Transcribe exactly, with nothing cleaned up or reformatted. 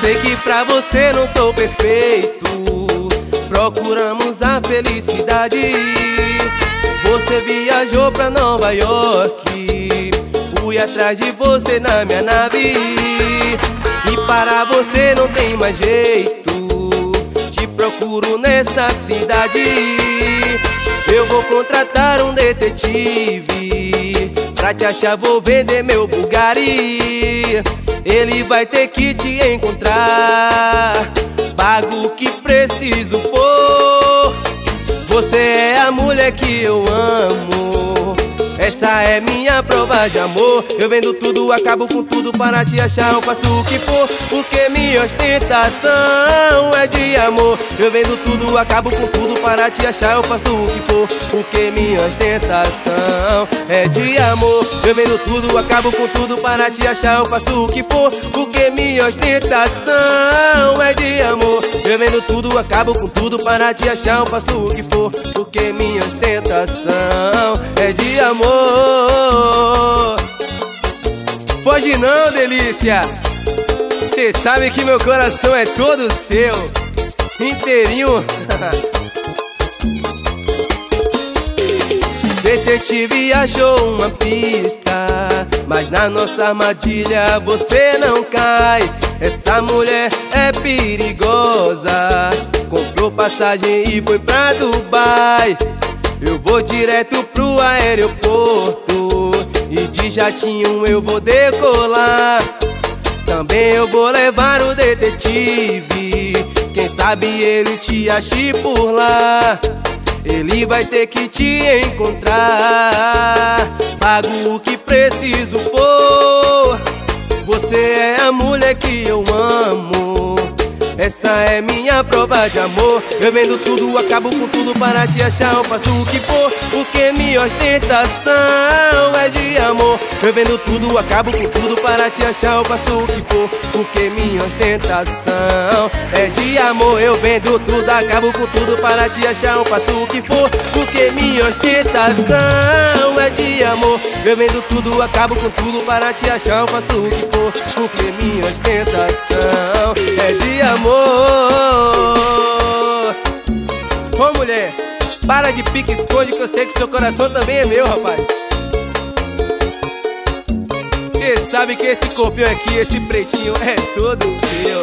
sei que pra você não sou perfeito, procuramos a felicidade. Você viajou pra Nova York, fui atrás de você na minha nave. E para você não tem mais jeito, te procuro nessa cidade. Eu vou contratar um detetive, pra te achar vou vender meu Bugatti. Ele vai ter que te encontrar, pago o que preciso for. Você é a mulher que eu amo, essa é minha prova de amor. Eu vendo tudo, acabo com tudo, para te achar eu faço o que for, porque minha ostentação é de amor. Eu vendo tudo, acabo com tudo, para te achar eu faço o que for, porque minha ostentação é de amor. Eu vendo tudo, acabo com tudo, para te achar eu faço o que for, porque minha ostentação é de amor. Eu vendo tudo, acabo com tudo, para te achar eu faço o que for, porque minha ostentação é de amor. Foge não, delícia, cê sabe que meu coração é todo seu, inteirinho. Detetive achou uma pista, mas na nossa armadilha você não cai. Essa mulher é perigosa, comprou passagem e foi pra Dubai. Eu vou direto pro aeroporto e de jatinho eu vou decolar. Também eu vou levar o detetive, quem sabe ele te ache por lá. Ele vai ter que te encontrar, pago o que preciso for. Você é a mulher que eu amo, essa é minha prova de amor. Eu vendo tudo, acabo com tudo, para te achar eu faço o que for, porque minha ostentação é de amor. Eu vendo tudo, acabo com tudo, para te achar eu faço o que for, porque minha ostentação é de amor. Eu vendo tudo, acabo com tudo, para te achar eu faço o que for, porque minha ostentação é de amor. Eu vendo tudo, acabo com tudo, para te achar eu faço o que for, porque minha ostentação é de amor. Ô mulher, para de pique-esconde, que eu sei que seu coração também é meu, rapaz. Cê sabe que esse corpinho aqui, esse pretinho é todo seu.